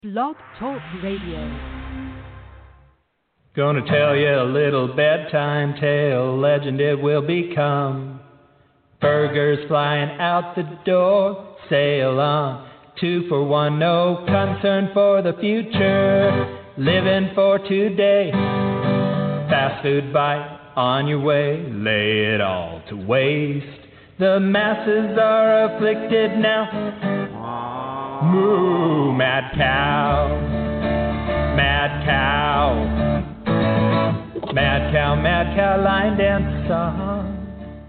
Blog Talk Radio. Gonna tell you a little bedtime tale, legend it will become. Burgers flying out the door, sail on. 2 for 1, no concern for the future. Living for today, fast food bite on your way, lay it all to waste. The masses are afflicted now. Moo, mad cow, mad cow, mad cow, mad cow, line dance song.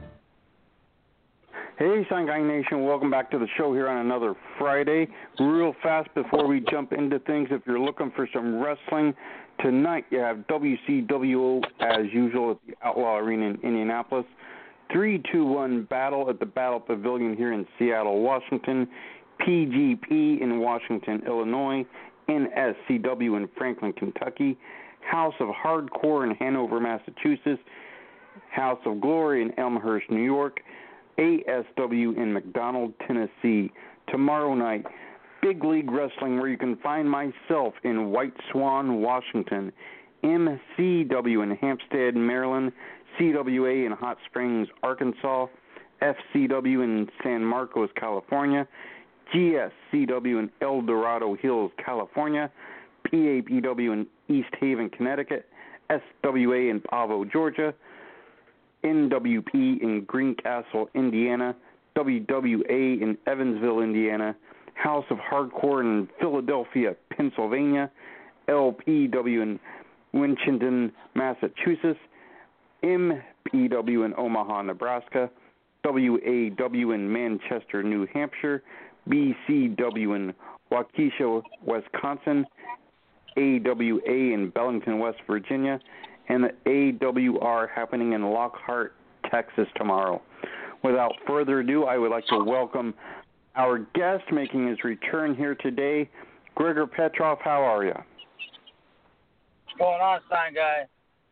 Hey, Sign Gang Nation, welcome back to the show here on another Friday. Real fast before we jump into things, if you're looking for some wrestling, tonight you have WCWO as usual at the Outlaw Arena in Indianapolis. 3-2-1 battle at the Battle Pavilion here in Seattle, Washington. PGP in Washington, Illinois. NSCW in Franklin, Kentucky. House of Hardcore in Hanover, Massachusetts. House of Glory in Elmhurst, New York. ASW in McDonald, Tennessee. Tomorrow night, Big League Wrestling, where you can find myself in White Swan, Washington. MCW in Hampstead, Maryland. CWA in Hot Springs, Arkansas. FCW in San Marcos, California. GSCW in El Dorado Hills, California. PAPW in East Haven, Connecticut. SWA in Pavo, Georgia. NWP in Greencastle, Indiana. WWA in Evansville, Indiana. House of Hardcore in Philadelphia, Pennsylvania. LPW in Winchendon, Massachusetts. MPW in Omaha, Nebraska. WAW in Manchester, New Hampshire. BCW in Waukesha, Wisconsin. AWA in Bellington, West Virginia. And the AWR happening in Lockhart, Texas tomorrow. Without further ado, I would like to welcome our guest making his return here today, Gregor Petrov. How are you? What's going on, Stein Guy?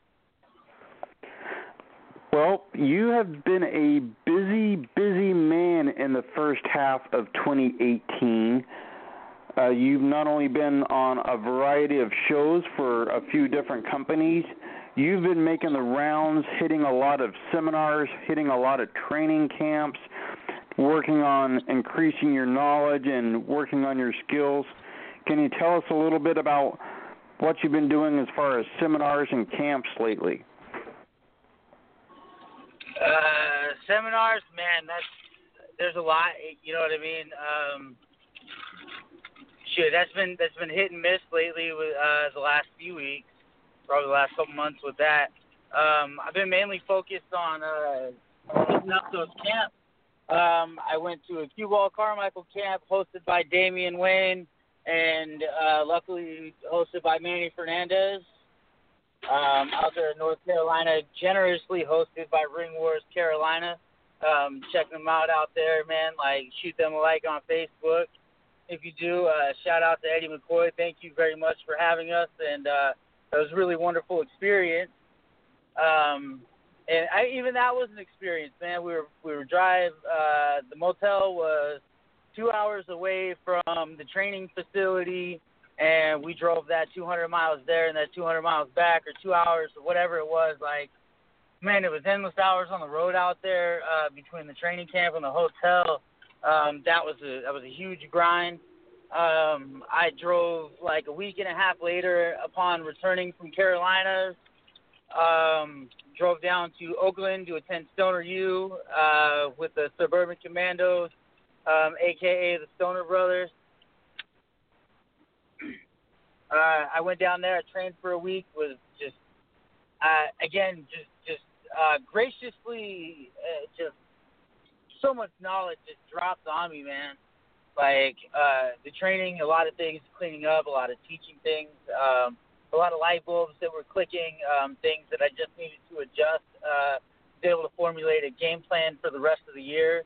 Well, you have been a busy man in the first half of 2018. You've not only been on a variety of shows for a few different companies, you've been making the rounds, hitting a lot of seminars, hitting a lot of training camps, working on increasing your knowledge and working on your skills. Can you tell us a little bit about what you've been doing as far as seminars and camps lately? Seminars, man, there's a lot, you know what I mean? That's been hit and miss lately with the last few weeks, probably the last couple months with that. I've been mainly focused on hitting up those camps. I went to a Cue Ball Carmichael camp hosted by Damian Wayne and luckily hosted by Manny Fernandez. Out there in North Carolina, generously hosted by Ring Wars Carolina. Check them out there, man. Like, shoot them a like on Facebook. If you do, shout out to Eddie McCoy. Thank you very much for having us, and it was a really wonderful experience. And even that was an experience, man. We were drive. The motel was 2 hours away from the training facility. And we drove that 200 miles there and that 200 miles back, or 2 hours, or whatever it was. Like, man, it was endless hours on the road out there between the training camp and the hotel. That was a huge grind. I drove like a week and a half later upon returning from Carolinas. Drove down to Oakland to attend Stoner U with the Suburban Commandos, a.k.a. the Stoner Brothers. I went down there. I trained for a week. Was just graciously just so much knowledge just dropped on me, man. Like the training, a lot of things cleaning up, a lot of teaching things, a lot of light bulbs that were clicking, things that I just needed to adjust, be able to formulate a game plan for the rest of the year.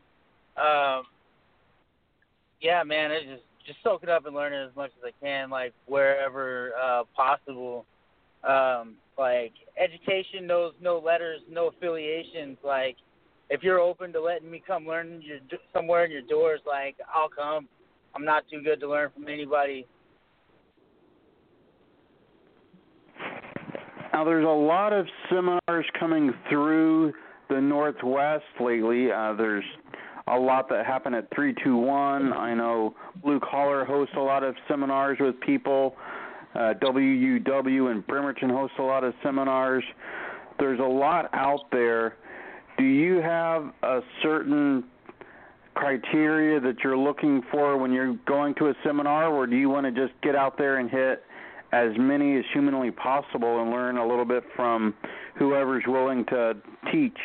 Yeah, man, it's just soak it up and learn it as much as I can, like wherever possible. Like education knows no letters, no affiliations. Like if you're open to letting me come learn somewhere in your doors, like I'll come. I'm not too good to learn from anybody. Now, there's a lot of seminars coming through the Northwest lately. There's a lot that happen at 321. I know Blue Collar hosts a lot of seminars with people. WUW and Bremerton hosts a lot of seminars. There's a lot out there. Do you have a certain criteria that you're looking for when you're going to a seminar, or do you want to just get out there and hit as many as humanly possible and learn a little bit from whoever's willing to teach?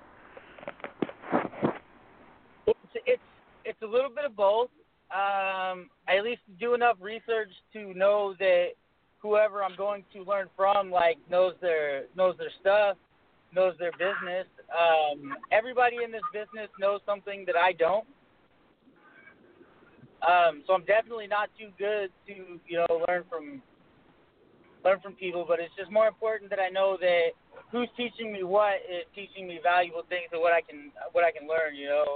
It's a little bit of both. I at least do enough research to know that whoever I'm going to learn from, like, knows their stuff, knows their business. Everybody in this business knows something that I don't. So I'm definitely not too good to, learn from people, but it's just more important that I know that who's teaching me what is teaching me valuable things and what I can learn,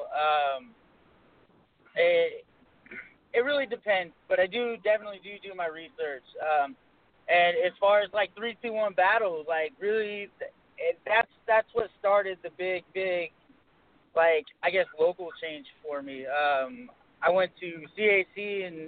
It really depends, but I definitely do my research. And as far as like 3-2-1 battle, like really, that's what started the big, like, I guess, local change for me. I went to CAC in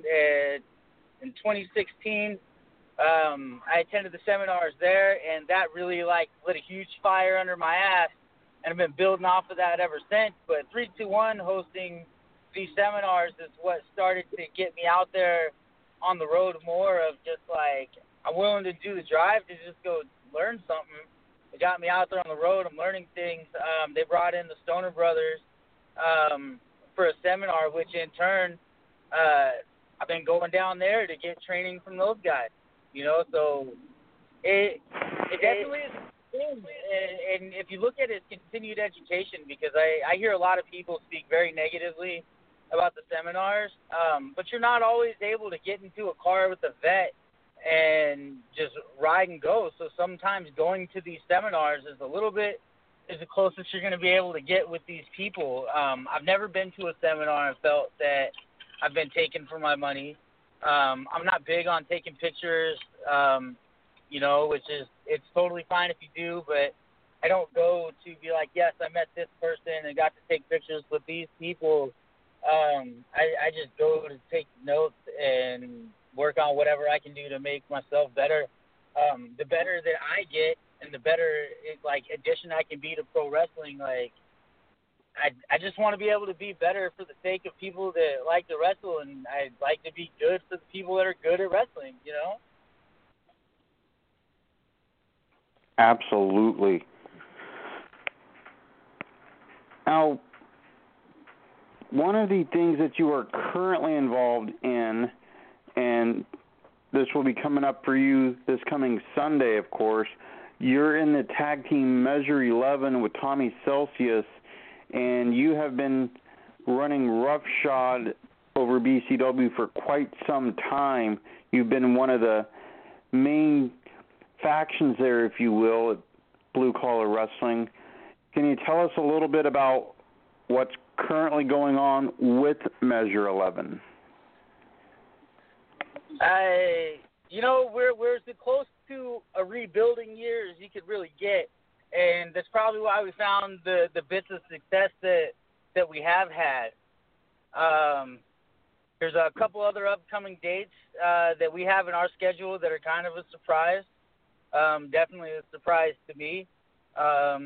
2016. I attended the seminars there, and that really like lit a huge fire under my ass, and I've been building off of that ever since. But 3-2-1 hosting these seminars is what started to get me out there on the road more, of just like, I'm willing to do the drive to just go learn something. It got me out there on the road. I'm learning things. They brought in the Stoner Brothers for a seminar, which in turn, I've been going down there to get training from those guys, so it definitely is a thing. And if you look at it, it's continued education, because I hear a lot of people speak very negatively about the seminars, but you're not always able to get into a car with a vet and just ride and go. So sometimes going to these seminars is the closest you're going to be able to get with these people. I've never been to a seminar and felt that I've been taken for my money. I'm not big on taking pictures, which is, it's totally fine if you do, but I don't go to be like, yes, I met this person and got to take pictures with these people. I just go to take notes and work on whatever I can do to make myself better. The better that I get, and the better addition I can be to pro wrestling. Like, I just want to be able to be better for the sake of people that like to wrestle, and I'd like to be good for the people that are good at wrestling, Absolutely. Now, one of the things that you are currently involved in, and this will be coming up for you this coming Sunday, of course, you're in the tag team Measure 11 with Tommy Celsius, and you have been running roughshod over BCW for quite some time. You've been one of the main factions there, if you will, at Blue Collar Wrestling. Can you tell us a little bit about what's currently going on with Measure 11? We're as close to a rebuilding year as you could really get, and that's probably why we found the bits of success that we have had. There's a couple other upcoming dates that we have in our schedule that are kind of a surprise. Definitely a surprise to me. I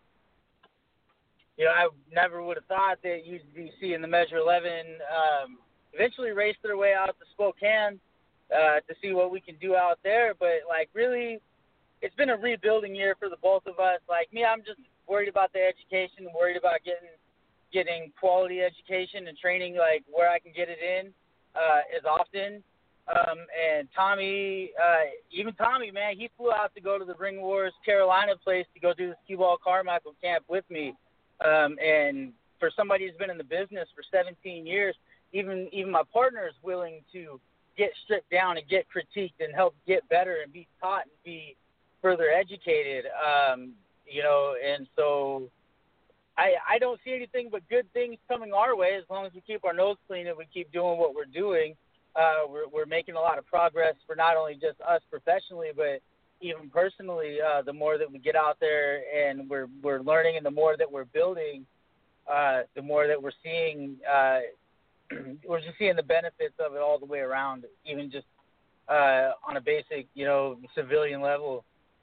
never would have thought that UGC and the Measure 11 eventually race their way out to Spokane to see what we can do out there. But, really, it's been a rebuilding year for the both of us. Like me, I'm just worried about the education, worried about getting quality education and training, where I can get it in as often. And Tommy, even Tommy, man, he flew out to go to the Ring Wars Carolina place to go do the Skee-Ball Carmichael camp with me. And for somebody who's been in the business for 17 years, even my partner is willing to get stripped down and get critiqued and help get better and be taught and be further educated. And so I don't see anything but good things coming our way as long as we keep our nose clean and we keep doing what we're doing. We're making a lot of progress for not only just us professionally, but even personally, the more that we get out there and we're learning, and the more that we're building, the more that we're seeing. We're just seeing the benefits of it all the way around, even just on a basic, civilian level.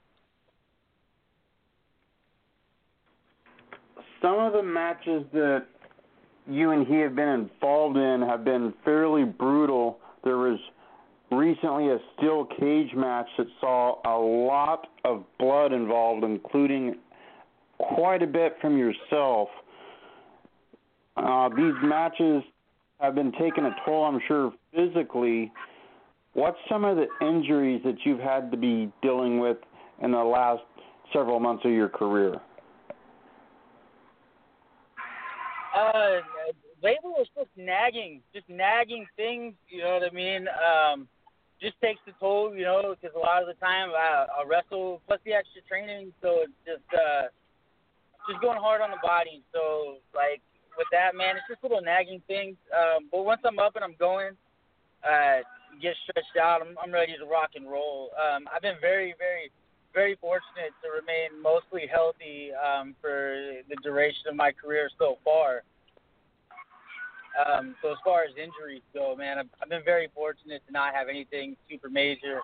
Some of the matches that you and he have been involved in have been fairly brutal. There was recently a steel cage match that saw a lot of blood involved, including quite a bit from yourself. These matches have been taking a toll, I'm sure, physically. What's some of the injuries that you've had to be dealing with in the last several months of your career? Lately it's just nagging things, you know what I mean? Just takes the toll, because a lot of the time I wrestle plus the extra training, so it's just going hard on the body. So, like, with that, man, it's just little nagging things. But once I'm up and I'm going, get stretched out, I'm ready to rock and roll. I've been very, very, very fortunate to remain mostly healthy for the duration of my career so far. So as far as injuries go, man, I've been very fortunate to not have anything super major.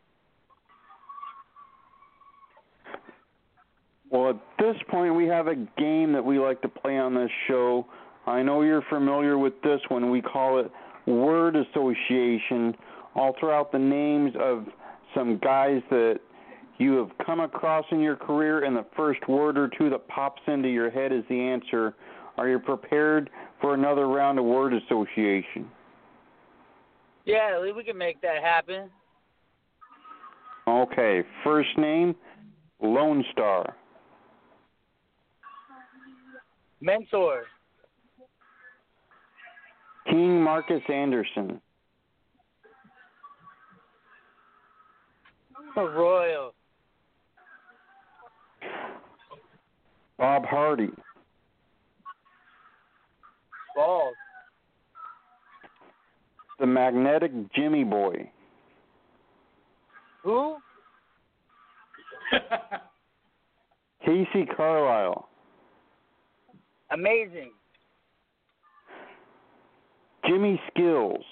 Well, at this point, we have a game that we like to play on this show. I know you're familiar with this one. We call it word association. I'll throw out the names of some guys that you have come across in your career, and the first word or two that pops into your head is the answer. Are you prepared for another round of word association? Yeah, we can make that happen. Okay, first name, Lone Star. Mentor. King Marcus Anderson. Royal. Bob Hardy. Balls. The Magnetic Jimmy Boy. Who? Casey Carlisle. Amazing. Jimmy Skills.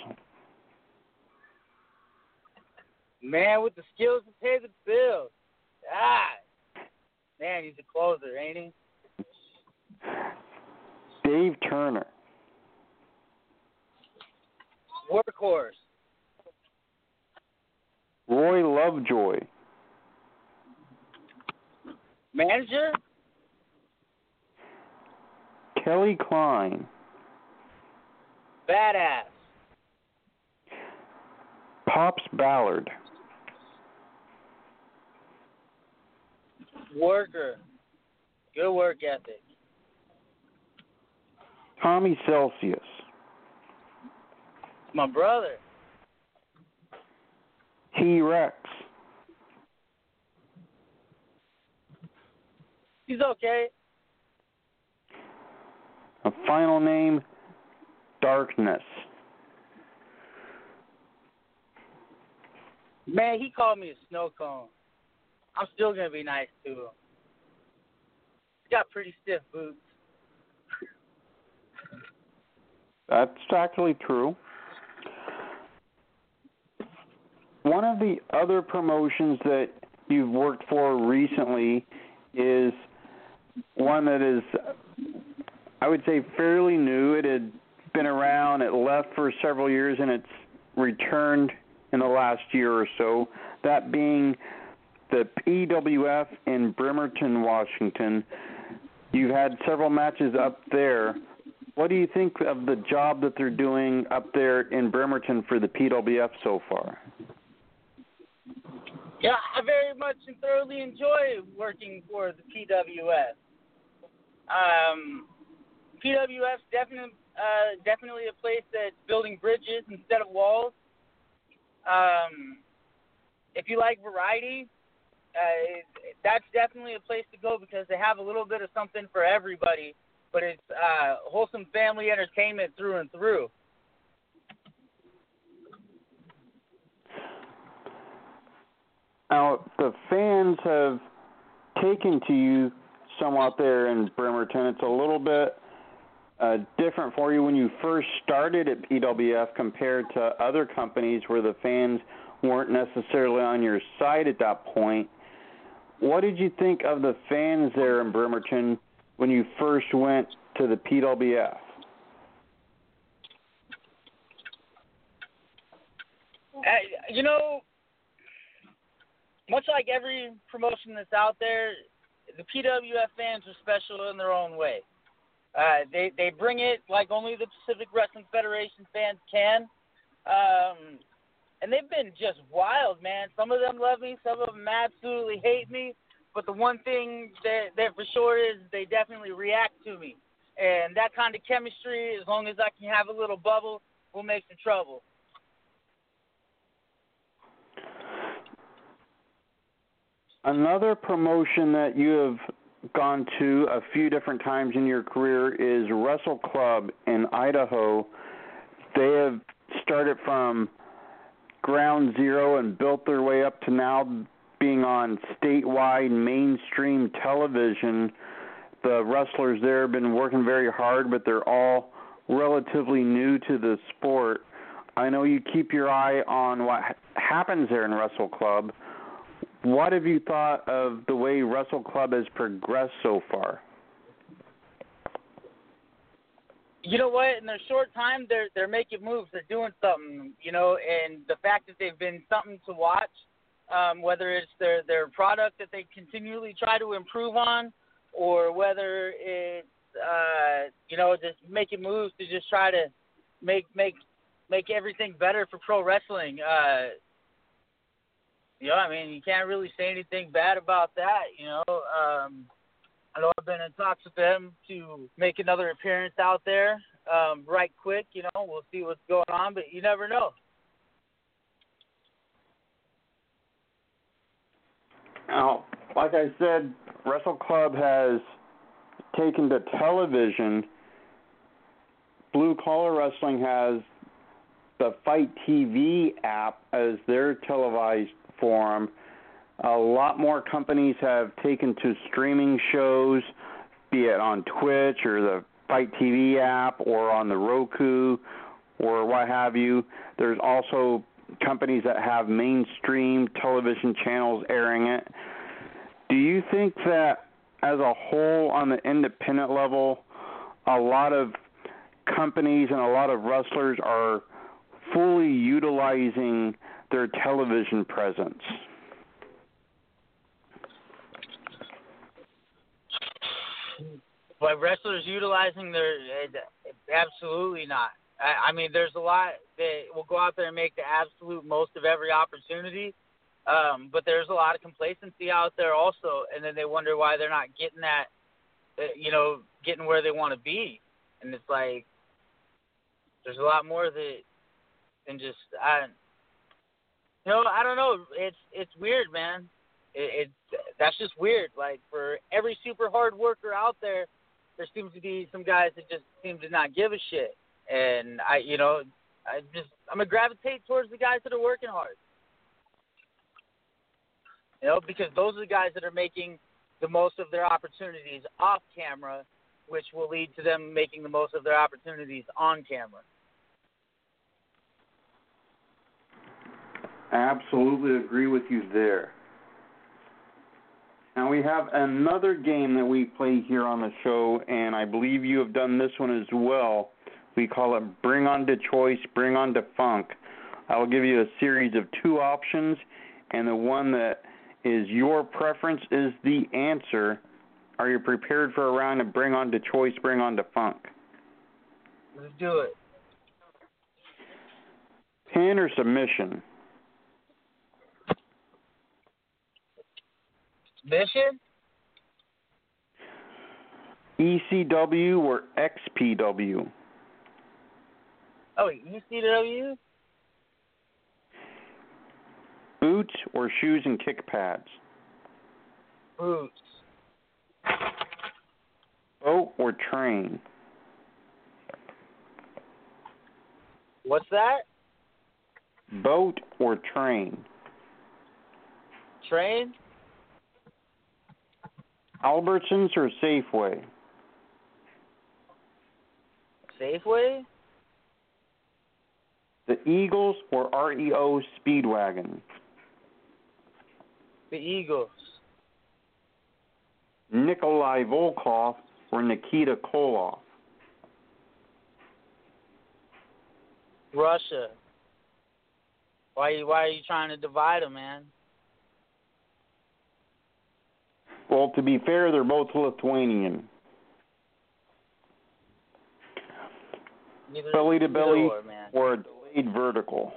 Man with the skills to pay the bills. Man, he's a closer, ain't he? Dave Turner. Workhorse. Roy Lovejoy. Manager? Kelly Klein. Badass. Pops Ballard. Worker. Good work ethic. Tommy Celsius. My brother. T-Rex. He's okay. A final name, Darkness. Man, he called me a snow cone. I'm still going to be nice to him. He's got pretty stiff boots. That's actually true. One of the other promotions that you've worked for recently is one that is, I would say, fairly new. It had been around, it left for several years, and it's returned in the last year or so, that being the PWF in Bremerton, Washington. You've had several matches up there. What do you think of the job that they're doing up there in Bremerton for the PWF so far? Yeah, I very much and thoroughly enjoy working for the PWF. PWF's definitely a place that's building bridges instead of walls. If you like variety, that's definitely a place to go because they have a little bit of something for everybody, but it's wholesome family entertainment through and through. Now, the the fans have taken to you somewhat there in Bremerton. It's a little bit different for you when you first started at PWF compared to other companies where the fans weren't necessarily on your side at that point. What did you think of the fans there in Bremerton when you first went to the PWF? You know, much like every promotion that's out there, the PWF fans are special in their own way. They bring it like only the Pacific Wrestling Federation fans can. And they've been just wild, man. Some of them love me. Some of them absolutely hate me. But the one thing that for sure is they definitely react to me. And that kind of chemistry, as long as I can have a little bubble, will make some trouble. Another promotion that you have gone to a few different times in your career is Wrestle Club in Idaho. They have started from ground zero and built their way up to now being on statewide mainstream television. The wrestlers there have been working very hard, but they're all relatively new to the sport. I know you keep your eye on what happens there in Wrestle Club. What have you thought of the way Wrestle Club has progressed so far? You know what? In their short time, they're making moves. They're doing something, you know, and the fact that they've been something to watch, whether it's their product that they continually try to improve on, or whether it's, you know, just making moves to just try to make everything better for pro wrestling. You know, I mean, you can't really say anything bad about that, you know. I know I've been in talks with them to make another appearance out there right quick, you know. We'll see what's going on, but you never know. Now, like I said, Wrestle Club has taken to television. Blue Collar Wrestling has the Fight TV app as their televised forum. A lot more companies have taken to streaming shows, be it on Twitch or the Fight TV app or on the Roku or what have you. There's also companies that have mainstream television channels airing it. Do you think that as a whole on the independent level, a lot of companies and a lot of wrestlers are fully utilizing their television presence? But wrestlers utilizing their absolutely not. I mean, there's a lot that will go out there and make the absolute most of every opportunity, but there's a lot of complacency out there also, and then they wonder why they're not getting that, you know, getting where they want to be. And it's like there's a lot more than just you know, I don't know. It's weird, man. That's just weird. Like, for every super hard worker out there, there seems to be some guys that just seem to not give a shit. And I'm gonna gravitate towards the guys that are working hard. You know, because those are the guys that are making the most of their opportunities off camera, which will lead to them making the most of their opportunities on camera. Absolutely agree with you there. Now we have another game that we play here on the show, and I believe you have done this one as well. We call it Bring On to Choice, Bring On to Funk. I will give you a series of two options, and the one that is your preference is the answer. Are you prepared for a round of Bring On to Choice, Bring On to Funk? Let's do it. Pin or submission? Submission? ECW or XPW? Oh, ECW? Boots or shoes and kick pads? Boots. Boat or train? What's that? Boat or train? train? Albertsons or Safeway? Safeway? The Eagles or REO Speedwagon? The Eagles. Nikolai Volkov or Nikita Koloff? Russia. Why are you trying to divide them, man? Well, to be fair, they're both Lithuanian. Belly to belly or a delayed vertical?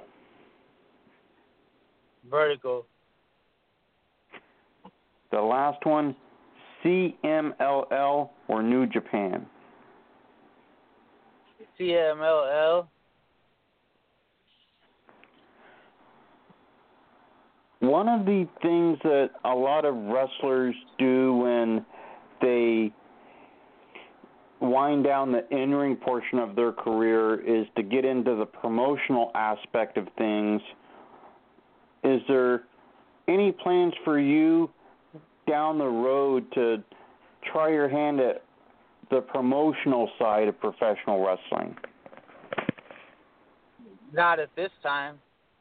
Vertical. The last one, CMLL or New Japan? CMLL. One of the things that a lot of wrestlers do when they wind down the in-ring portion of their career is to get into the promotional aspect of things. Is there any plans for you down the road to try your hand at the promotional side of professional wrestling? Not at this time.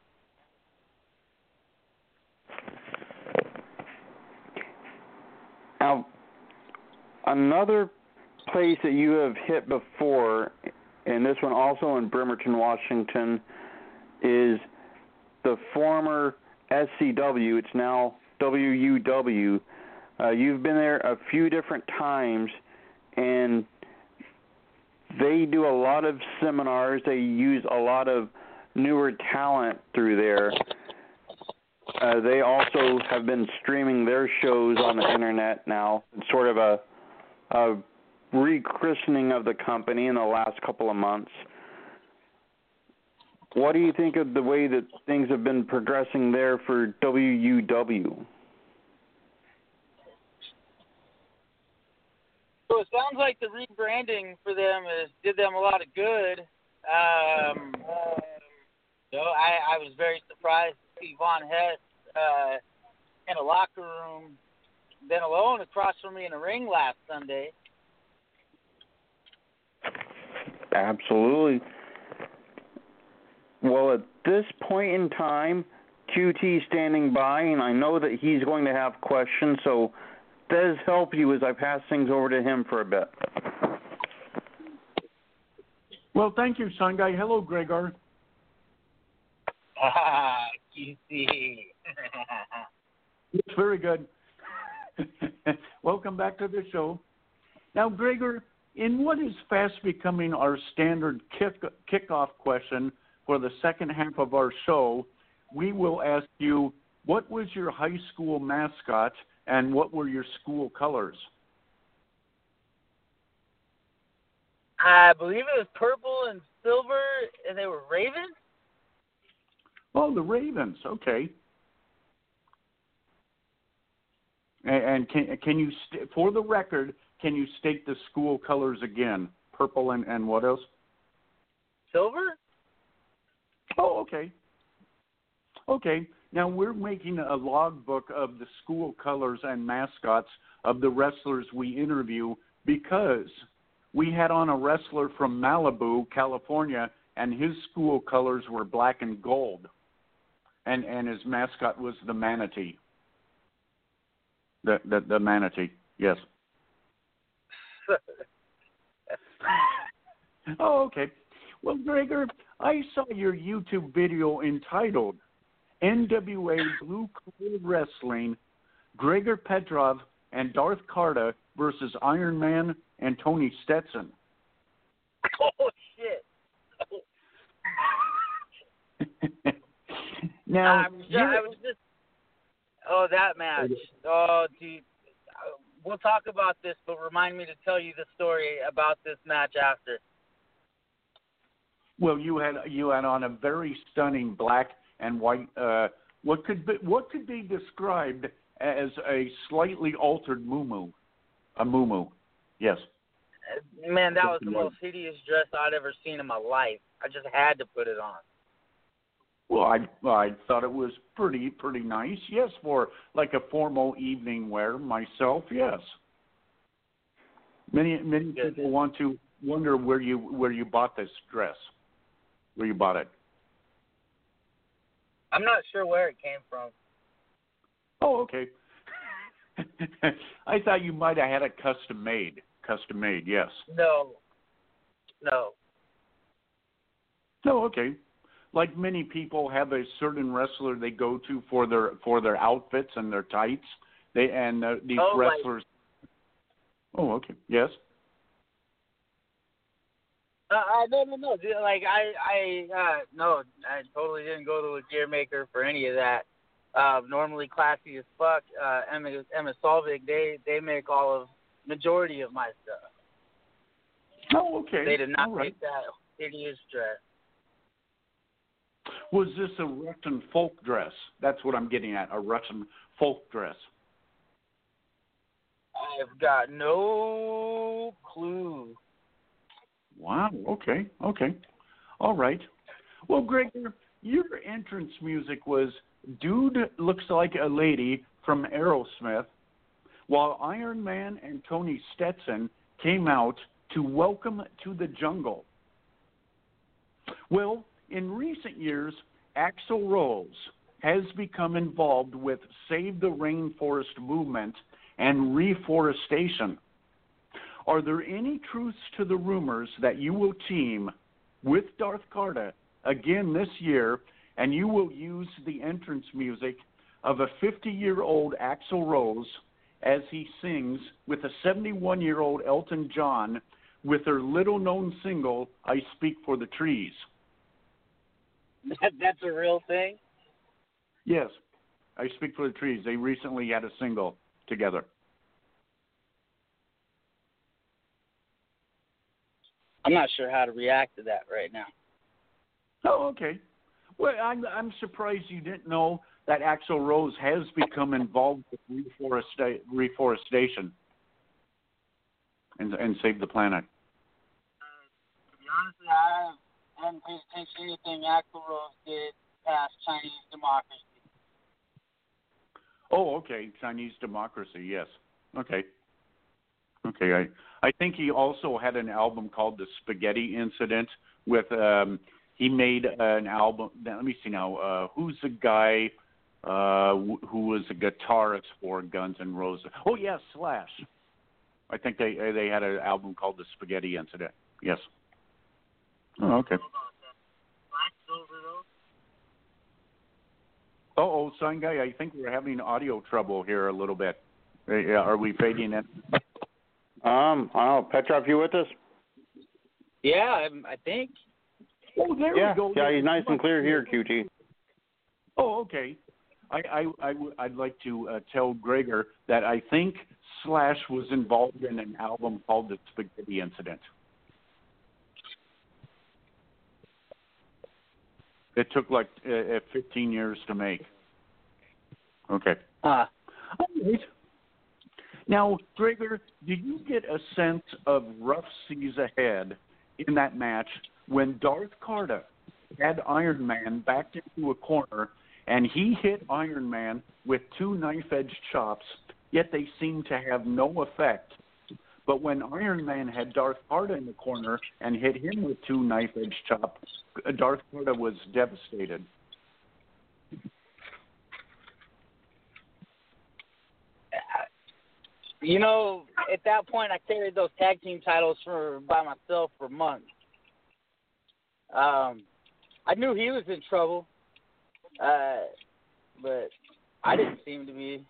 Now, another place that you have hit before, and this one also in Bremerton, Washington, is the former SCW. It's now WUW. You've been there a few different times, and they do a lot of seminars. They use a lot of newer talent through there. They also have been streaming their shows on the internet now. It's sort of a rechristening of the company in the last couple of months. What do you think of the way that things have been progressing there for WUW? So it sounds like the rebranding for them did them a lot of good. I was very surprised to see Von Hess in a locker room, then alone across from me in a ring last Sunday. Absolutely. Well, at this point in time, QT standing by, and I know that he's going to have questions, so Des, help you as I pass things over to him for a bit. Well, thank you, Sun Guy. Hello, Gregor. QT. It's very good. Welcome back to the show. Now, Gregor, in what is fast becoming our standard kickoff question for the second half of our show, we will ask you, what was your high school mascot and what were your school colors? I believe it was purple and silver, and they were Ravens? Oh, the Ravens. Okay. And can you, for the record, can you state the school colors again? Purple and what else? Silver? Oh, okay. Okay. Now we're making a logbook of the school colors and mascots of the wrestlers we interview because we had on a wrestler from Malibu, California, and his school colors were black and gold. And his mascot was the manatee. The manatee, yes. Oh, okay. Well, Gregor, I saw your YouTube video entitled NWA Blue Collar Wrestling, Gregor Petrov and Darth Carta versus Iron Man and Tony Stetson. Oh, shit. Now, that match. Oh, dude. We'll talk about this, but remind me to tell you the story about this match after. Well, you had on a very stunning black and white. What could be described as a slightly altered muumuu. A muumuu, yes. Man, that was the most hideous dress I'd ever seen in my life. I just had to put it on. Well, I thought it was pretty nice. Yes, for like a formal evening wear myself. Yes. Many people wonder where you bought this dress. Where you bought it? I'm not sure where it came from. Oh, okay. I thought you might have had it custom made. Custom made, yes. No. No, okay. Like many people have a certain wrestler they go to for their outfits and their tights. These wrestlers. Oh, okay. Yes. No. Dude, like no, I totally didn't go to a gear maker for any of that. Normally classy as fuck. Emma Solvig, they make majority of my stuff. Oh, okay. They did not All right. make that hideous dress. Was this a Russian folk dress? That's what I'm getting at, a Russian folk dress. I've got no clue. Wow, okay. All right. Well, Gregor, your entrance music was Dude Looks Like a Lady from Aerosmith, while Iron Man and Tony Stetson came out to Welcome to the Jungle. Well, in recent years, Axl Rose has become involved with Save the Rainforest movement and reforestation. Are there any truths to the rumors that you will team with Darth Carter again this year, and you will use the entrance music of a 50-year-old Axl Rose as he sings with a 71-year-old Elton John with their little-known single, I Speak for the Trees? That's a real thing? Yes, I Speak for the Trees. They recently had a single together. I'm not sure how to react to that right now. Oh, okay. Well, I'm surprised you didn't know that Axl Rose has become involved with reforestation and save the planet. To be honest, I haven't paid attention to anything Axl Rose did past Chinese democracy. Oh, okay. Chinese democracy, yes. Okay. I think he also had an album called The Spaghetti Incident with he made an album. Let me see now. Who's the guy who was a guitarist for Guns N' Roses? Oh, yes, Slash. I think they had an album called The Spaghetti Incident. Yes. Oh, okay. Oh, Sign Guy, I think we're having audio trouble here a little bit. Are we fading in? I don't know. Petrov, you with us? Yeah, I think. Oh, there we go. Yeah, he's nice and clear here, QT. Oh, okay. I'd like to tell Gregor that I think Slash was involved in an album called The Spaghetti Incident. It took like 15 years to make. Okay. All right. Now, Gregor, did you get a sense of rough seas ahead in that match when Darth Carter had Iron Man backed into a corner and he hit Iron Man with 2 knife-edge chops, yet they seemed to have no effect? But when Iron Man had Darth Carter in the corner and hit him with 2 knife-edge chops, Darth Carter was devastated. You know, at that point, I carried those tag team titles by myself for months. I knew he was in trouble, but I didn't seem to be.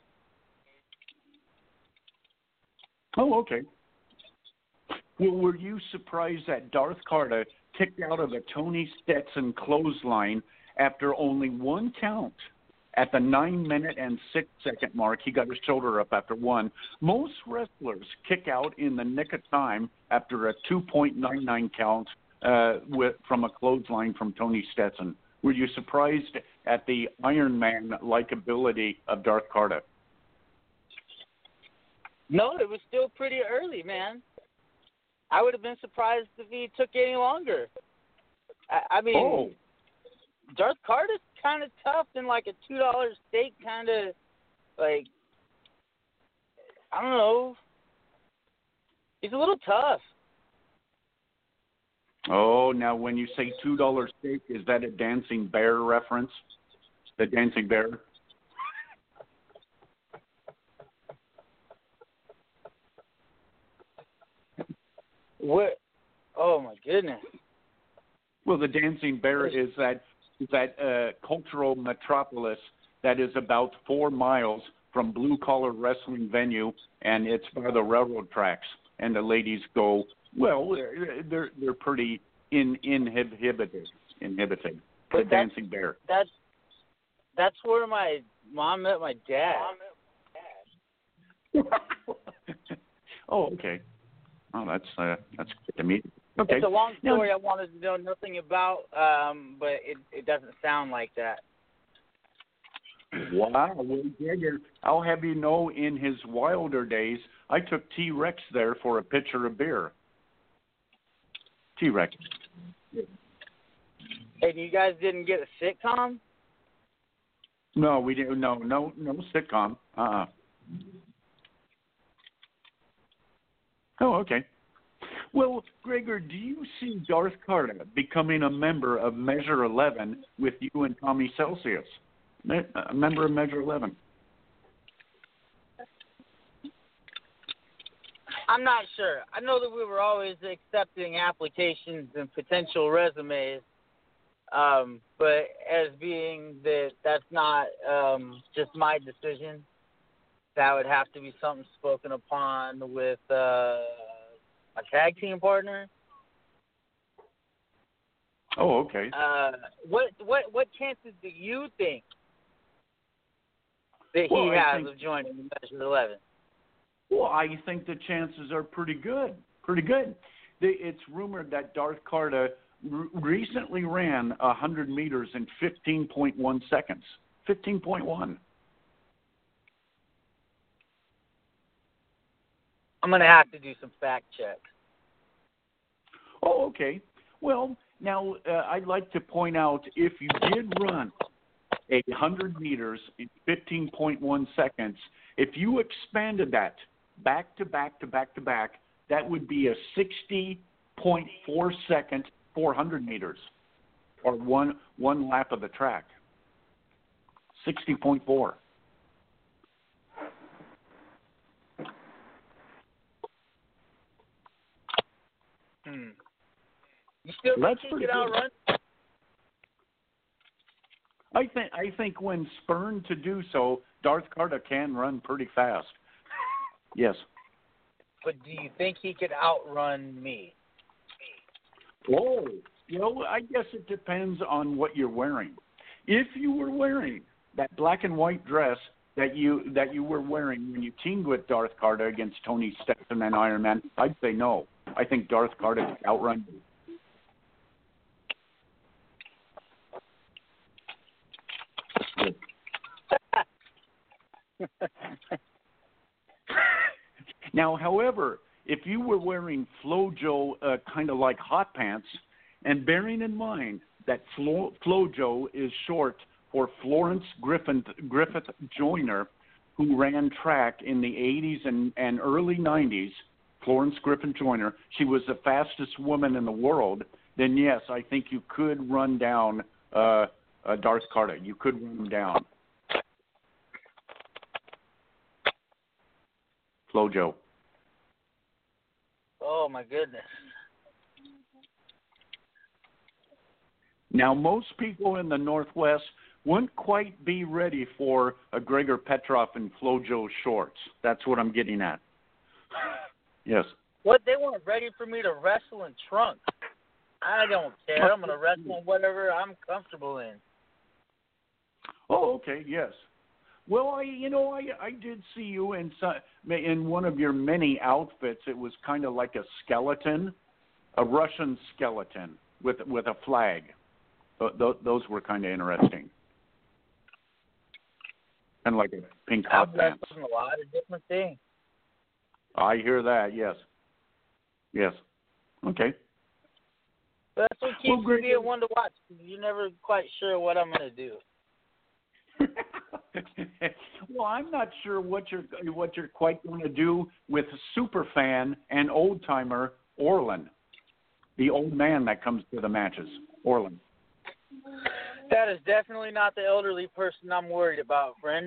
Oh, okay. Well, were you surprised that Darth Carter kicked out of a Tony Stetson clothesline after only 1 count? At the 9-minute and 6-second mark, he got his shoulder up after 1. Most wrestlers kick out in the nick of time after a 2.99 count from a clothesline from Tony Stetson. Were you surprised at the Iron Man likability of Darth Carter? No, it was still pretty early, man. I would have been surprised if he took any longer. I mean, Darth Carter's kind of tough and like a $2 steak kind of like, I don't know. He's a little tough. Oh, now when you say $2 steak, is that a Dancing Bear reference? The Dancing Bear? What? Oh my goodness. Well, the Dancing Bear is that cultural metropolis that is about 4 miles from Blue Collar Wrestling venue, and it's by the railroad tracks. And the ladies go, well, they're pretty inhibited. The Dancing Bear. That's where my mom met my dad. Oh, okay. Oh, that's good to meet. Okay. It's a long story I wanted to know nothing about, but it doesn't sound like that. Wow. Well, Gregor, I'll have you know, in his wilder days, I took T-Rex there for a pitcher of beer. T-Rex. And you guys didn't get a sitcom? No, we didn't. No sitcom. Oh, okay. Well, Gregor, do you see Darth Carter becoming a member of Measure 11 with you and Tommy Celsius? A member of Measure 11. I'm not sure. I know that we were always accepting applications and potential resumes, but as being that that's not just my decision, that would have to be something spoken upon with a tag team partner. Oh, okay. What chances do you think that he has of joining the Measure 11? Well, I think the chances are pretty good. It's rumored that Darth Carter recently ran 100 meters in 15.1 seconds. 15.1. I'm going to have to do some fact checks. Oh, okay. Well, now I'd like to point out, if you did run 100 meters in 15.1 seconds, if you expanded that back to back to back to back, that would be a 60.4 second 400 meters, or one lap of the track. 60.4. You still think he could outrun? I think when spurned to do so, Darth Carter can run pretty fast. Yes. But do you think he could outrun me? Oh, I guess it depends on what you're wearing. If you were wearing that black and white dress that you were wearing when you teamed with Darth Carter against Tony Stetson and Iron Man, I'd say no. I think Darth Carter could outrun you. Now, however, if you were wearing FloJo kind of like hot pants, and bearing in mind that FloJo is short for Florence Griffith Joyner, who ran track in the 80s and early 90s, Florence Griffith Joyner, she was the fastest woman in the world, then yes, I think you could run down Darth Carter. You could run him down. FloJo. Oh, my goodness. Now, most people in the Northwest wouldn't quite be ready for a Gregor Petrov and FloJo shorts. That's what I'm getting at. Yes. What? They weren't ready for me to wrestle in trunks. I don't care. I'm going to wrestle in whatever I'm comfortable in. Oh, okay, yes. Well, I did see you in one of your many outfits. It was kind of like a skeleton, a Russian skeleton with a flag. Those were kind of interesting. And like a pink hot pants. I've done a lot of different things. I hear that, yes. Yes. Okay. But that's what keeps me being one to watch. You're never quite sure what I'm going to do. Well, I'm not sure what you're quite going to do with superfan and old timer Orlin, the old man that comes to the matches. Orlin. That is definitely not the elderly person I'm worried about, friend.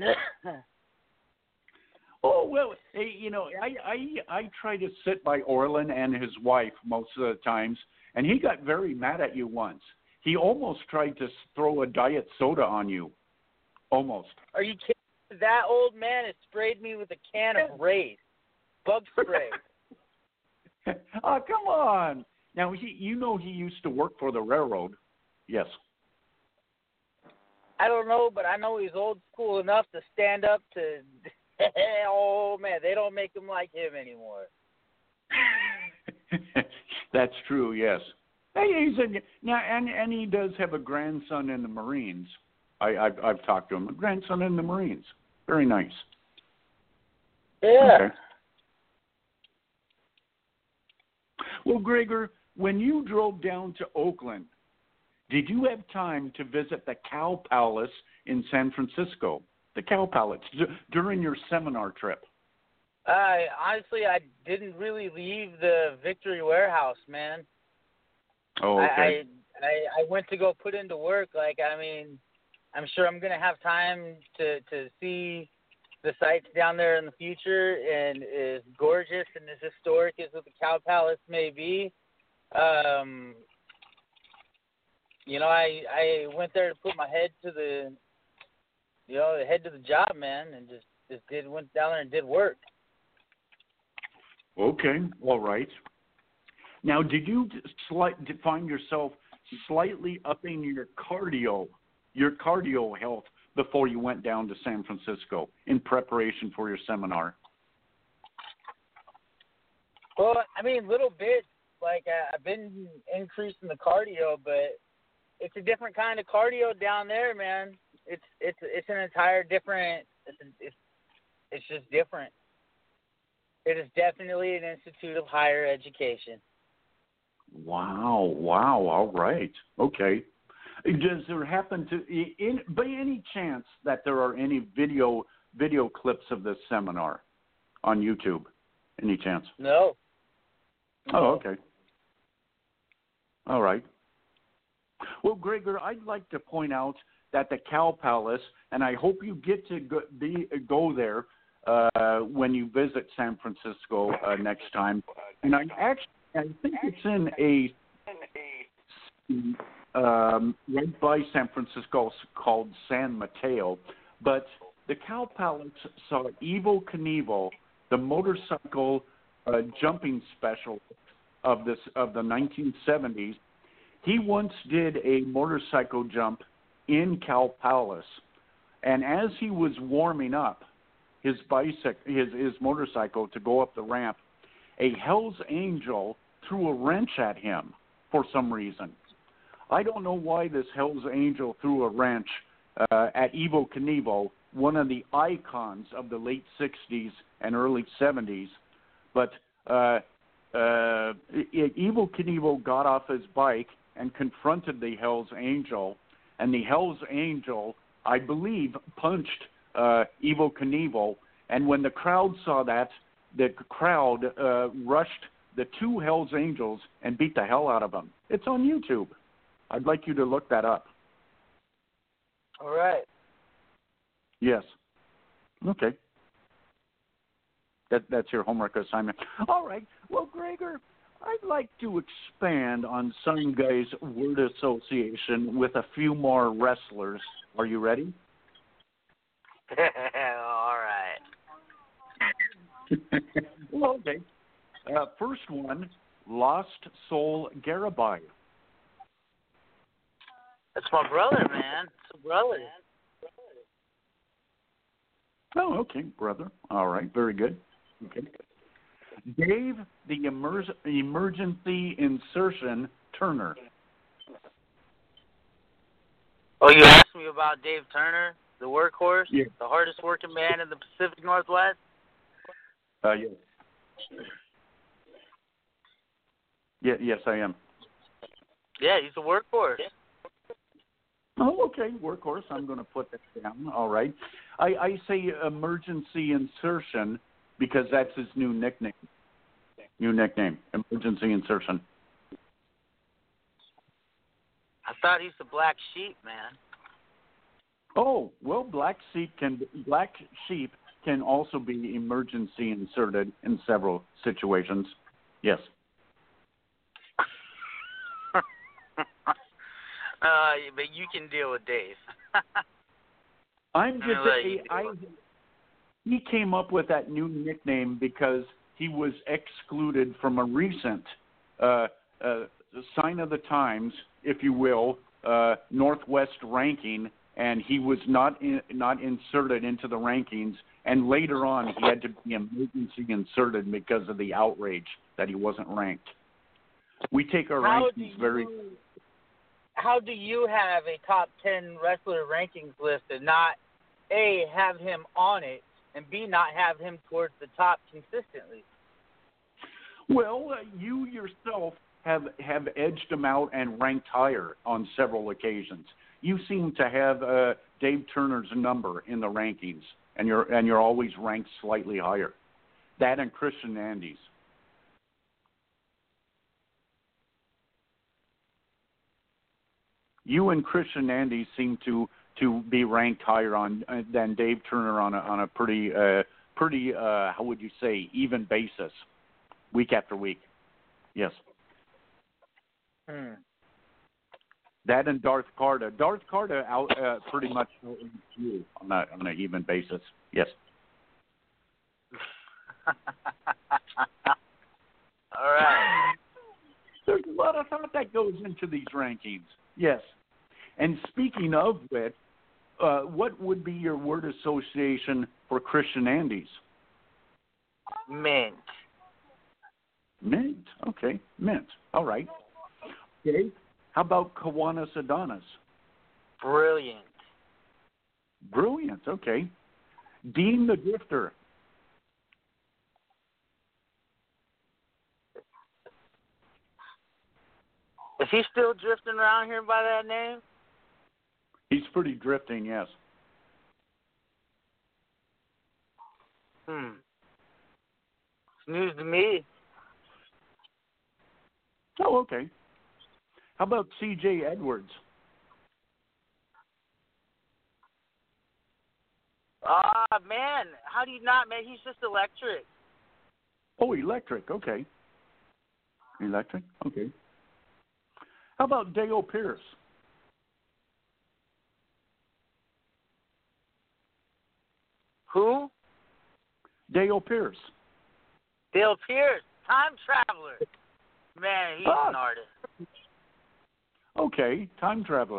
Oh well, hey, I try to sit by Orlin and his wife most of the times, and he got very mad at you once. He almost tried to throw a diet soda on you. Almost. Are you kidding? That old man has sprayed me with a can of Raid. Bug spray. Oh, come on. Now, he used to work for the railroad. Yes. I don't know, but I know he's old school enough to stand up to, oh, man, they don't make him like him anymore. That's true, yes. Hey, and he does have a grandson in the Marines. I've talked to him. A grandson in the Marines. Very nice. Yeah. Okay. Well, Gregor, when you drove down to Oakland, did you have time to visit the Cow Palace in San Francisco? The Cow Palace during your seminar trip? Honestly, I didn't really leave the Victory Warehouse, man. Oh, okay. I went to go put into work. I'm sure I'm going to have time to see the sights down there in the future, and as gorgeous and as historic as what the Cow Palace may be, I went there to put my head to the job, man, and just went down there and did work. Okay, all right. Now, did you find yourself slightly upping your cardio health before you went down to San Francisco in preparation for your seminar? Well, little bit. I've been increasing the cardio, but it's a different kind of cardio down there, man. It's an entire different. It's just different. It is definitely an institute of higher education. Wow! All right. Okay. Does there happen to, by any chance, that there are any video clips of this seminar on YouTube? Any chance? No. Oh, okay. All right. Well, Gregor, I'd like to point out that the Cow Palace, and I hope you get to go there when you visit San Francisco next time. And I think it's in right by San Francisco called San Mateo. But the Cow Palace saw Evel Knievel, the motorcycle jumping special of the 1970s. He once did a motorcycle jump in Cow Palace, and as he was warming up his motorcycle to go up the ramp, a Hell's Angel threw a wrench at him for some reason. I don't know why this Hell's Angel threw a wrench at Evel Knievel, one of the icons of the late 60s and early 70s, but Evel Knievel got off his bike and confronted the Hell's Angel, and the Hell's Angel, I believe, punched Evel Knievel, and when the crowd saw that, the crowd rushed the two Hell's Angels and beat the hell out of them. It's on YouTube. I'd like you to look that up. All right. Yes. Okay. That's your homework assignment. All right. Well, Gregor, I'd like to expand on some guys' word association with a few more wrestlers. Are you ready? All right. Well, okay. First one, Lost Soul Garabai. That's my brother, man. It's a brother. Oh, okay, brother. All right, very good. Okay. Dave, the emergency insertion Turner. Oh, you asked me about Dave Turner, the workhorse, yeah. The hardest working man in the Pacific Northwest? Yes. Yes, I am. Yeah, he's a workhorse. Oh, okay, workhorse. I'm going to put that down. All right. I say emergency insertion because that's his new nickname. Emergency insertion. I thought he's the black sheep, man. Oh, well, black sheep can also be emergency inserted in several situations. Yes. But you can deal with Dave. He came up with that new nickname because he was excluded from a recent sign of the times, if you will, Northwest ranking, and he was not inserted into the rankings. And later on, he had to be emergency inserted because of the outrage that he wasn't ranked. We take our rankings very. How do you have a top 10 wrestler rankings list and not A, have him on it, and B, not have him towards the top consistently? Well, you yourself have edged him out and ranked higher on several occasions. You seem to have Dave Turner's number in the rankings, and you're always ranked slightly higher. That and Christian Andes. You and Christian Andes seem to be ranked higher than Dave Turner on a pretty how would you say, even basis, week after week. Yes. That and Darth Carter. Darth Carter out pretty much you on an even basis. Yes. All right. There's a lot of thought that goes into these rankings. Yes. And speaking of which, what would be your word association for Christian Andes? Mint. Mint. Okay. Mint. All right. Okay. How about Kiwanis Adonis? Brilliant. Brilliant. Okay. Dean the Drifter. Is he still drifting around here by that name? He's pretty drifting, yes. It's news to me. Oh, okay. How about C.J. Edwards? Man, how do you not, man? He's just electric. Oh, electric. Okay. Electric. Okay. How about Dale Pierce? Who? Dale Pierce. Dale Pierce, time traveler. Man, he's an artist. Okay, time traveler.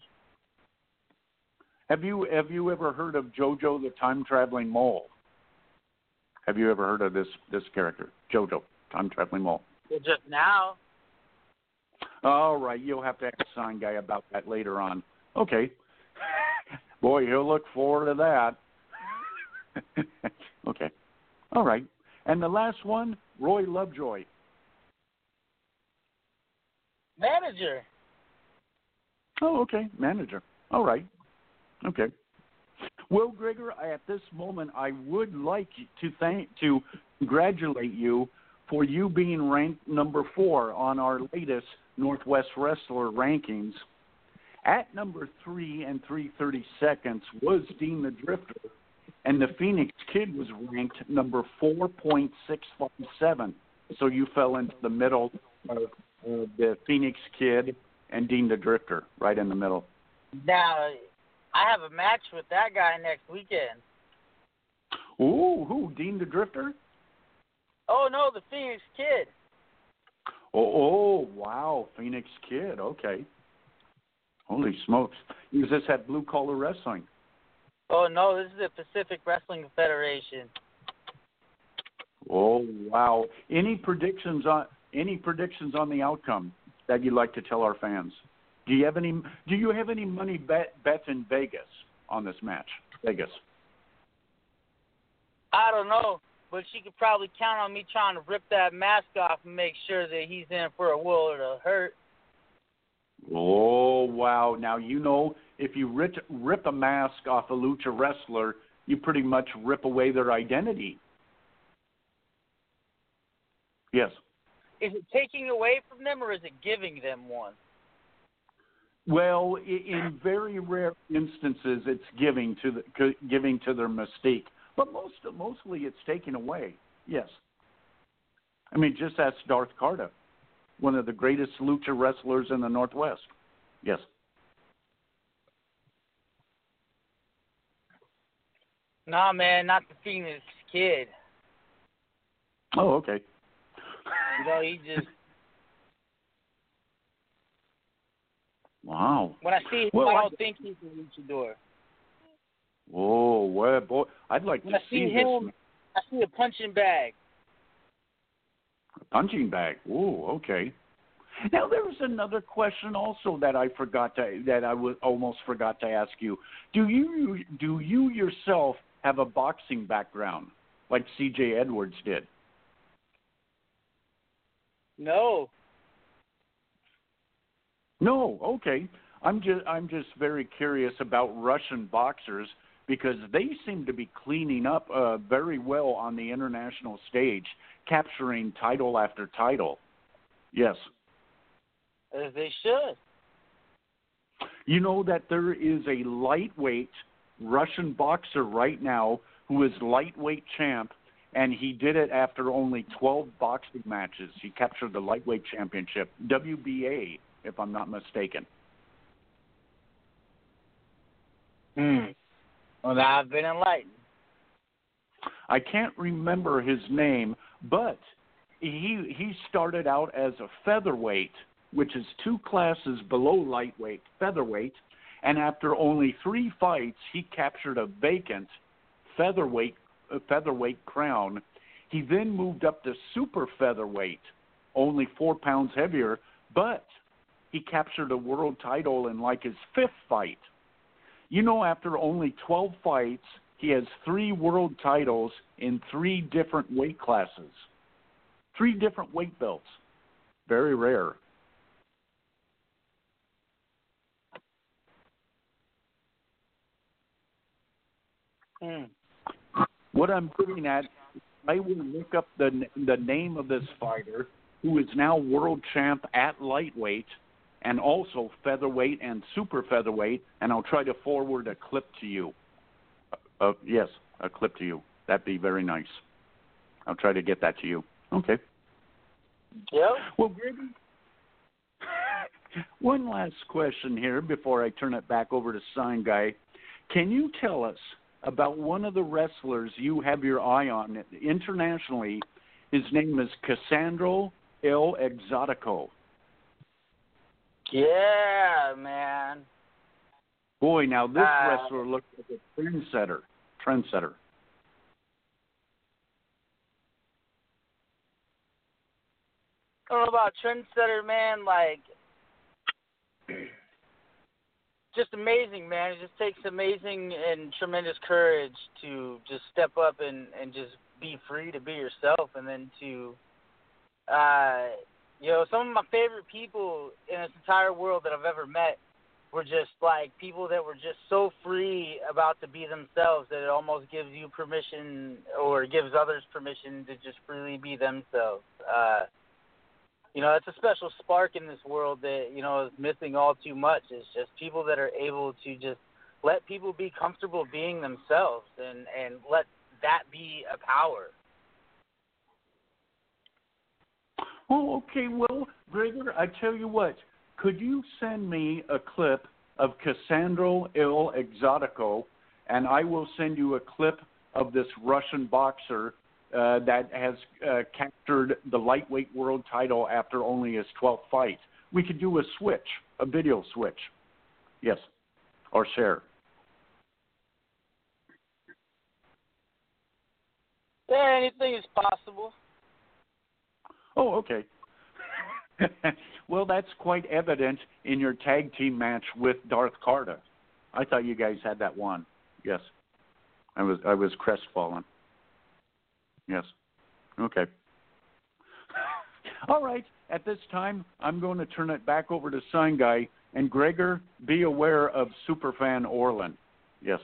Have you ever heard of JoJo the Time Traveling Mole? Have you ever heard of this character, JoJo, Time Traveling Mole? Just now. All right, you'll have to ask the sign guy about that later on. Okay. Boy, he'll look forward to that. Okay. All right. And the last one, Roy Lovejoy. Manager. Oh, okay. Manager. All right. Okay. Well, Gregor, at this moment, I would like to congratulate you for you being ranked number 4 on our latest Northwest Wrestler rankings. At number 3 and 3/32 was Dean the Drifter, and the Phoenix Kid was ranked number 4.657. So you fell into the middle of the Phoenix Kid and Dean the Drifter, right in the middle. Now, I have a match with that guy next weekend. Ooh, who? Dean the Drifter? Oh, no, the Phoenix Kid. Oh, wow, Phoenix Kid, okay. Holy smokes. Is this at Blue Collar Wrestling? Oh, no, this is the Pacific Wrestling Federation. Oh, wow. Any predictions on the outcome that you'd like to tell our fans? Do you have any money bets in Vegas on this match? Vegas. I don't know, but she could probably count on me trying to rip that mask off and make sure that he's in for a will or a hurt. Oh, wow. Now, if you rip a mask off a lucha wrestler, you pretty much rip away their identity. Yes. Is it taking away from them, or is it giving them one? Well, in very rare instances, it's giving to their mystique, but mostly it's taken away. Yes. I mean, just ask Darth Carter, one of the greatest lucha wrestlers in the Northwest. Yes. Nah, man, not the Phoenix Kid. Oh, okay. He just. Wow. When I see him, I don't think he's a luchador. Oh, well, boy, I'd like to see him, this. I see a punching bag. A punching bag. Oh, okay. Now there was another question also that I almost forgot to ask you. Do you yourself have a boxing background like C.J. Edwards did? No. No, okay. I'm just very curious about Russian boxers because they seem to be cleaning up very well on the international stage, capturing title after title. Yes. As they should. You know that there is a lightweight Russian boxer right now who is lightweight champ, and he did it after only 12 boxing matches. He captured the lightweight championship, WBA, if I'm not mistaken. Well, now I've been enlightened. I can't remember his name, but he started out as a featherweight, which is 2 classes below lightweight, featherweight, and after only 3 fights, he captured a vacant featherweight crown. He then moved up to super featherweight, only 4 pounds heavier, but he captured a world title in like his 5th fight. After only 12 fights, he has 3 world titles in 3 different weight classes. 3 different weight belts. Very rare. What I'm getting at, I will look up the name of this fighter, who is now world champ at lightweight and also featherweight and super featherweight, and I'll try to forward a clip to you. Yes, a clip to you. That'd be very nice. I'll try to get that to you. Okay. Yeah. Well, Grady, one last question here before I turn it back over to Sign Guy. Can you tell us about one of the wrestlers you have your eye on internationally? His name is Cassandro El Exotico. Yeah, man. Boy, now this wrestler looks like a trendsetter. I don't know about trendsetter, man. Like, just amazing, man. It just takes amazing and tremendous courage to just step up and just be free to be yourself, and then to, some of my favorite people in this entire world that I've ever met were just like people that were just so free about to be themselves that it almost gives you permission or gives others permission to just freely be themselves. It's a special spark in this world that, is missing all too much. It's just people that are able to just let people be comfortable being themselves and let that be a power. Oh, okay. Well, Gregor, I tell you what. Could you send me a clip of Cassandro El Exotico, and I will send you a clip of this Russian boxer that has captured the lightweight world title after only his 12th fight. We could do a video switch. Yes, or share. Yeah, anything is possible. Oh, okay. Well, that's quite evident in your tag team match with Darth Carter. I thought you guys had that one. Yes, I was crestfallen. Yes. Okay. All right. At this time, I'm going to turn it back over to Sign Guy. And Gregor, be aware of Superfan Orland. Yes.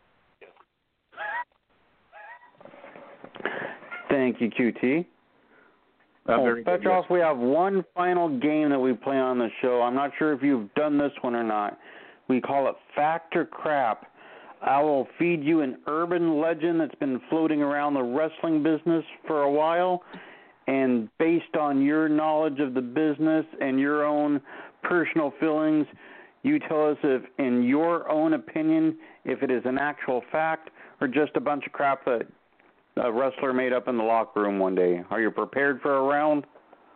Thank you, QT. Petrov, we have one final game that we play on the show. I'm not sure if you've done this one or not. We call it Fact or Crap. I will feed you an urban legend that's been floating around the wrestling business for a while, and based on your knowledge of the business and your own personal feelings, you tell us if, in your own opinion, if it is an actual fact or just a bunch of crap that a wrestler made up in the locker room one day. Are you prepared for a round?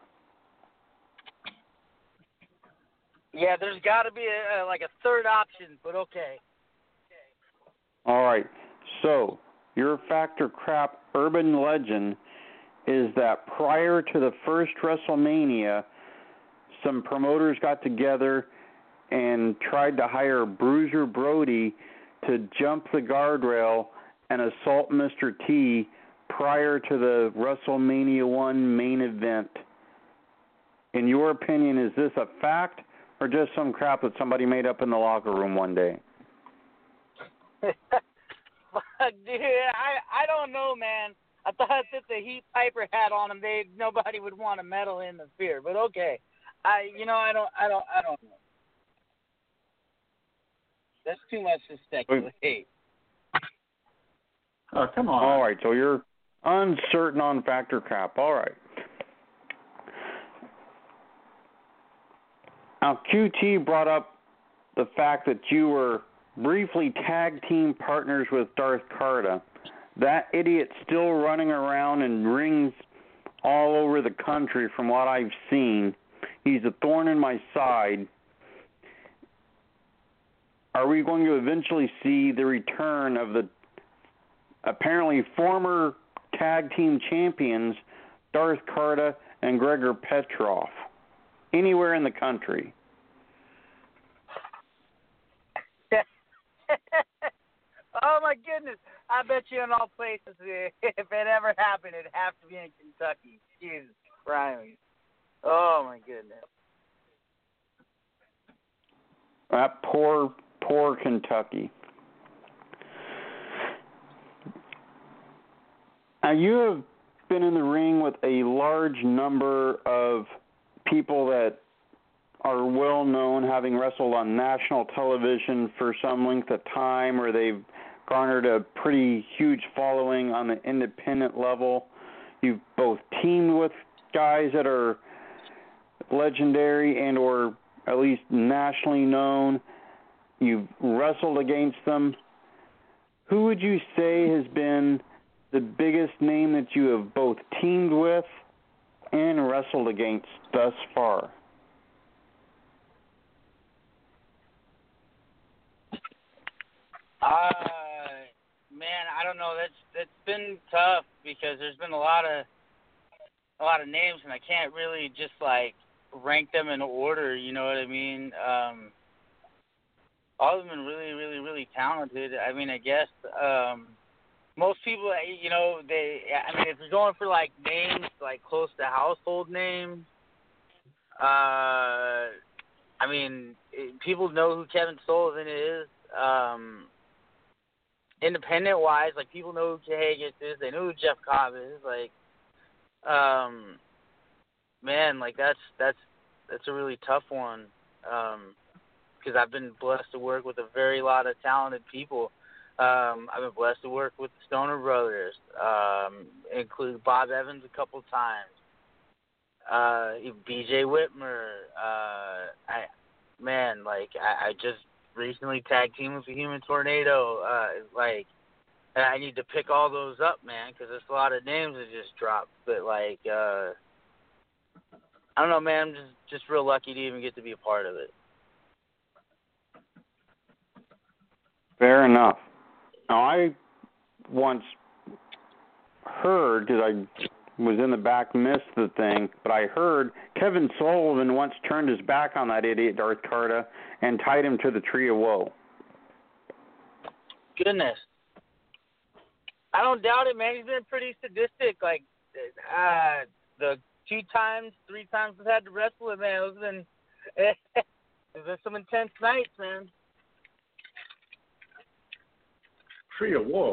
Yeah, there's got to be a third option, but okay. All right. So, your Fact or Crap urban legend is that prior to the first WrestleMania, some promoters got together and tried to hire Bruiser Brody to jump the guardrail and assault Mr. T prior to the WrestleMania 1 main event. In your opinion, is this a fact or just some crap that somebody made up in the locker room one day? Dude, I don't know, man. I thought that the Heat Piper had on him, nobody would want to meddle in the fear. But okay, I don't know. That's too much to speculate. Oh, come on. All right, so you're uncertain on Fact or Crap. All right. Now, QT brought up the fact that you were briefly tag team partners with Darth Carta. That idiot's still running around in rings all over the country from what I've seen. He's a thorn in my side. Are we going to eventually see the return of the apparently former tag team champions, Darth Carta and Gregor Petrov, anywhere in the country? Oh, my goodness. I bet you in all places, if it ever happened, it'd have to be in Kentucky. Jesus Christ. Oh, my goodness. That poor Kentucky. Now, you have been in the ring with a large number of people that are well known, having wrestled on national television for some length of time, or they've garnered a pretty huge following on the independent level. You've both teamed with guys that are legendary and or at least nationally known. You've wrestled against them. Who would you say has been the biggest name that you have both teamed with and wrestled against thus far? Man, I don't know. That's been tough because there's been a lot of names, and I can't really just rank them in order. You know what I mean? All of them are really, really, really talented. I mean, I guess most people, if you're going for names close to household names, people know who Kevin Sullivan is. Independent wise, people know who Cahagas is, they know who Jeff Cobb is. That's a really tough one. Because I've been blessed to work with a very lot of talented people. I've been blessed to work with the Stoner Brothers, including Bob Evans a couple times, BJ Whitmer. I just recently tag teamed with the Human Tornado. I need to pick all those up, man, because there's a lot of names that just dropped. But I don't know, man. I'm just real lucky to even get to be a part of it. Fair enough. Now, I once heard, because I was in the back, missed the thing, but I heard Kevin Sullivan once turned his back on that idiot Darth Carta and tied him to the Tree of Woe. Goodness. I don't doubt it, man. He's been pretty sadistic. The 2 times, 3 times I've had to wrestle it, man. It's been some intense nights, man. Tria, whoa.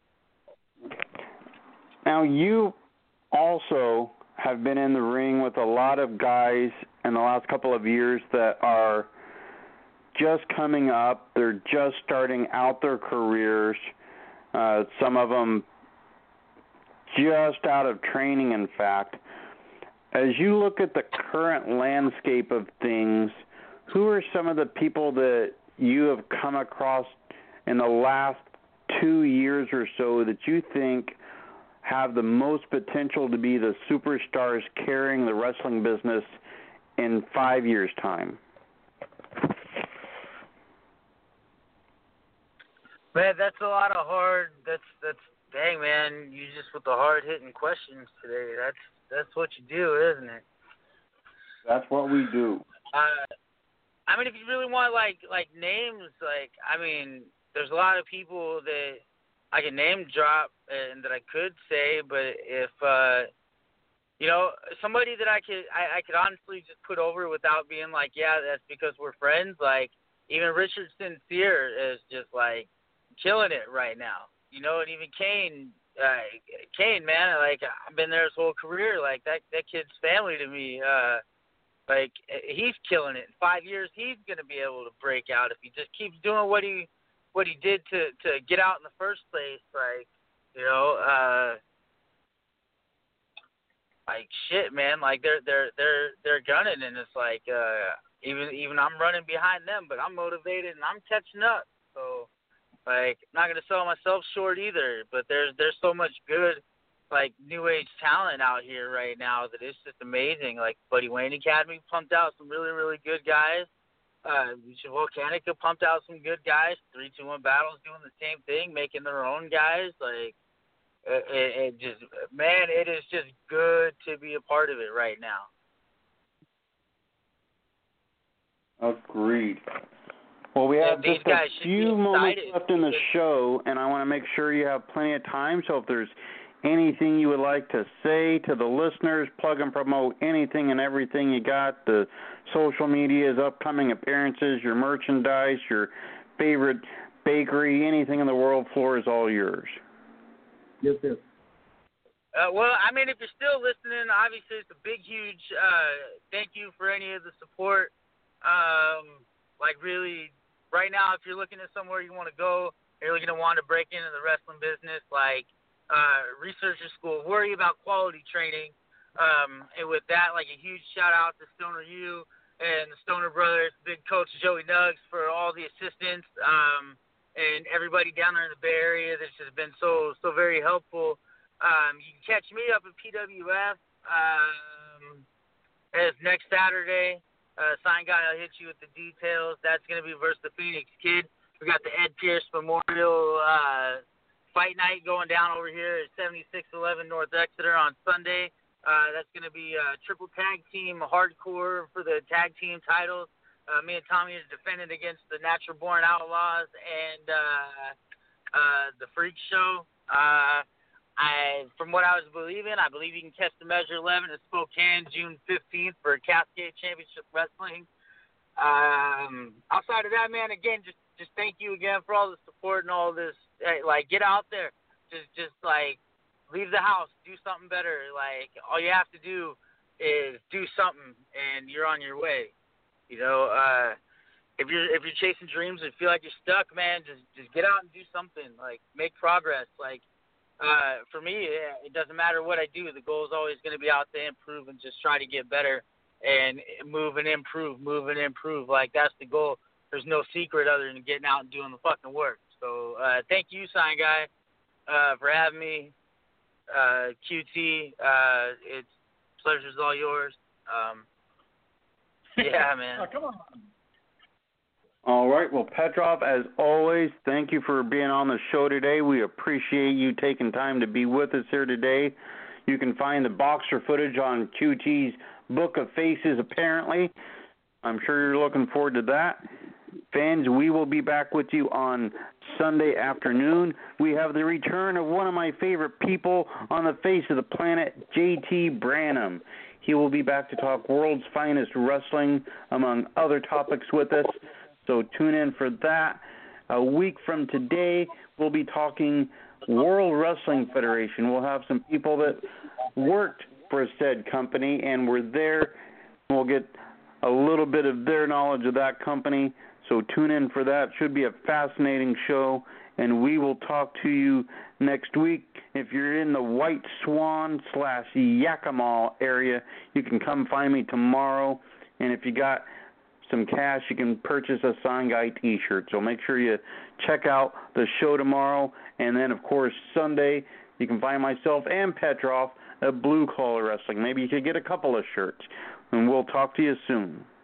Now, you also have been in the ring with a lot of guys in the last couple of years that are just coming up. They're just starting out their careers. Some of them just out of training, in fact. As you look at the current landscape of things, who are some of the people that you have come across in the last 2 years or so that you think have the most potential to be the superstars carrying the wrestling business in 5 years' time? Man, that's a lot of hard. That's dang, man. You just with the hard hitting questions today. That's what you do, isn't it? That's what we do. I mean, if you really want like names, like I mean, there's a lot of people that I can name drop and that I could say, but if you know, somebody that I could honestly just put over without being like, yeah, that's because we're friends. Like even Richard Sincere is just like killing it right now. You know, and even Kane, man, like I've been there his whole career. Like that kid's family to me. Like he's killing it. In 5 years, he's gonna be able to break out if he just keeps doing what he did to get out in the first place. Like, you know, like shit, man. Like they're gunning, and it's like even I'm running behind them, but I'm motivated and I'm catching up. So. Like, I'm not going to sell myself short either, but there's so much good, like, new age talent out here right now that it's just amazing. Like, Buddy Wayne Academy pumped out some really, really good guys. Volcanica pumped out some good guys. 3-2-1 Battles doing the same thing, making their own guys. Like, it just, man, it is just good to be a part of it right now. Agreed. Well, we have just a few moments left in the show, and I want to make sure you have plenty of time. So if there's anything you would like to say to the listeners, plug and promote anything and everything you got, the social medias, upcoming appearances, your merchandise, your favorite bakery, anything in the world, floor is all yours. Yes, yes. Well, I mean, if you're still listening, obviously it's a big, huge thank you for any of the support. Like, really, right now, if you're looking at somewhere you want to go, you're looking to want to break into the wrestling business, like research your school, worry about quality training. And with that, like a huge shout out to Stoner U and the Stoner Brothers, big coach Joey Nuggs for all the assistance, and everybody down there in the Bay Area that's just been so very helpful. You can catch me up at PWF as next Saturday. Sign Guy, I'll hit you with the details. That's going to be versus the Phoenix Kid. We got the Ed Pierce Memorial Fight Night going down over here at 7611 North Exeter on Sunday. That's going to be a triple tag team hardcore for the tag team titles. Me and Tommy is defending against the Natural Born Outlaws and the Freak Show. From what I was believing, I believe you can catch the Measure 11 in Spokane June 15th for Cascade Championship Wrestling. Outside of that, man, again, just thank you again for all the support and all this. Like, get out there. Just like, leave the house. Do something better. Like, all you have to do is do something, and you're on your way. You know, if you're chasing dreams and feel like you're stuck, man, just get out and do something. Like, make progress. Like, for me, it doesn't matter what I do. The goal is always going to be out to improve and just try to get better and move and improve. Like, that's the goal. There's no secret other than getting out and doing the fucking work. So, thank you, Sign Guy, for having me. QT, it's pleasure's all yours. Yeah, man. Oh, come on. All right. Well, Petrov, as always, thank you for being on the show today. We appreciate you taking time to be with us here today. You can find the boxer footage on QT's Book of Faces, apparently. I'm sure you're looking forward to that. Fans, we will be back with you on Sunday afternoon. We have the return of one of my favorite people on the face of the planet, JT Branham. He will be back to talk world's finest wrestling, among other topics with us. So tune in for that. A week from today, we'll be talking World Wrestling Federation. We'll have some people that worked for said company and were there. We'll get a little bit of their knowledge of that company. So tune in for that. Should be a fascinating show, and we will talk to you next week. If you're in the White Swan / Yakima area, you can come find me tomorrow. And if you got some cash, you can purchase a Sign Guy t-shirt. So make sure you check out the show tomorrow. And then, of course, Sunday, you can find myself and Petrov at Blue Collar Wrestling. Maybe you could get a couple of shirts. And we'll talk to you soon.